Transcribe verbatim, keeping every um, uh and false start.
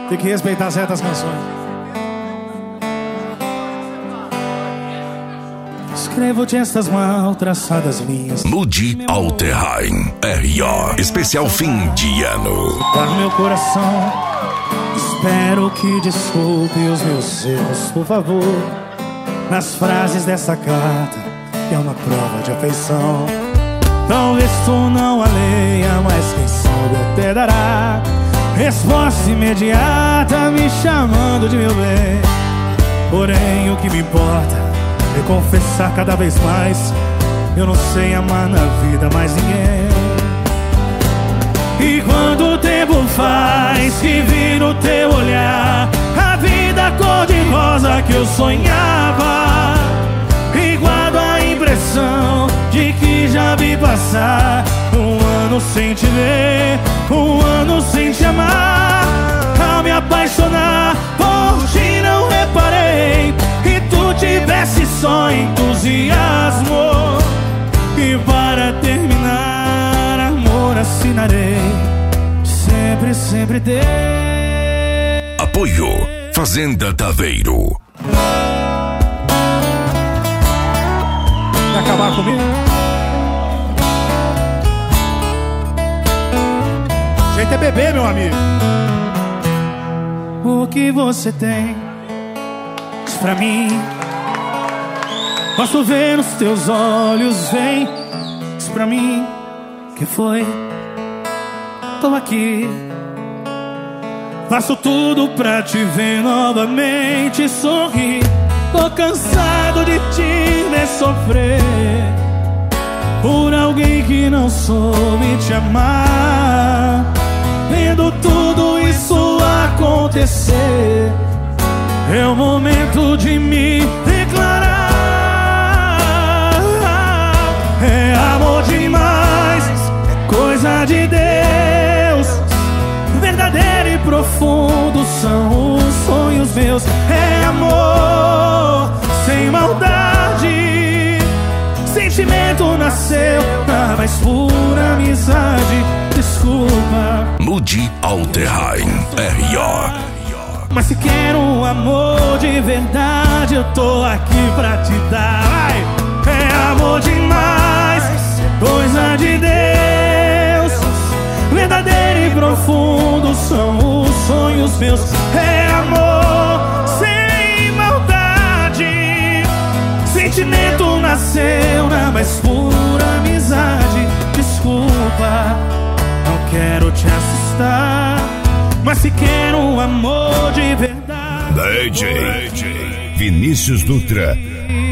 Tem que respeitar certas canções. Escrevo-te estas mal traçadas linhas. Moody Alterheim, R O, especial fim de ano. Para meu coração, espero que desculpe os meus erros, por favor. Nas frases dessa carta, é uma prova de afeição. Talvez tu não a leia, mas quem sabe até dará resposta imediata me chamando de meu bem. Porém o que me importa é confessar cada vez mais: eu não sei amar na vida mais ninguém. E quando o tempo faz que vi no teu olhar a vida cor-de-rosa que eu sonhava, e guardo a impressão de que já vi passar um ano sem te ver, um ano sem te amar. Ao me apaixonar por ti não reparei que tu tivesse só entusiasmo. E para terminar, amor, assinarei sempre, sempre ter. Apoio Fazenda Taveiro. Quer acabar comigo? Jeito é beber, meu amigo. O que você tem diz pra mim. Posso ver nos teus olhos, vem. Diz pra mim, que foi? Tô aqui. Faço tudo pra te ver novamente sorrir. Tô cansado de te ver sofrer por alguém que não soube te amar. Vendo tudo isso acontecer, é o momento de me declarar. É amor demais, coisa de Deus, verdadeiro e profundo são os sonhos meus. É amor sem maldade, sentimento nasceu na mais pura amizade. Desculpa, Moody Alterheim, R O. mas se quero um amor de verdade, eu tô aqui pra te dar. Vai! É amor demais, coisa de Deus, verdadeiro e profundo são os sonhos meus. É amor sem maldade, sentimento nasceu na mais pura amizade. Desculpa, não quero te assustar, mas se quero um amor de verdade, D J Vinícius Dutra.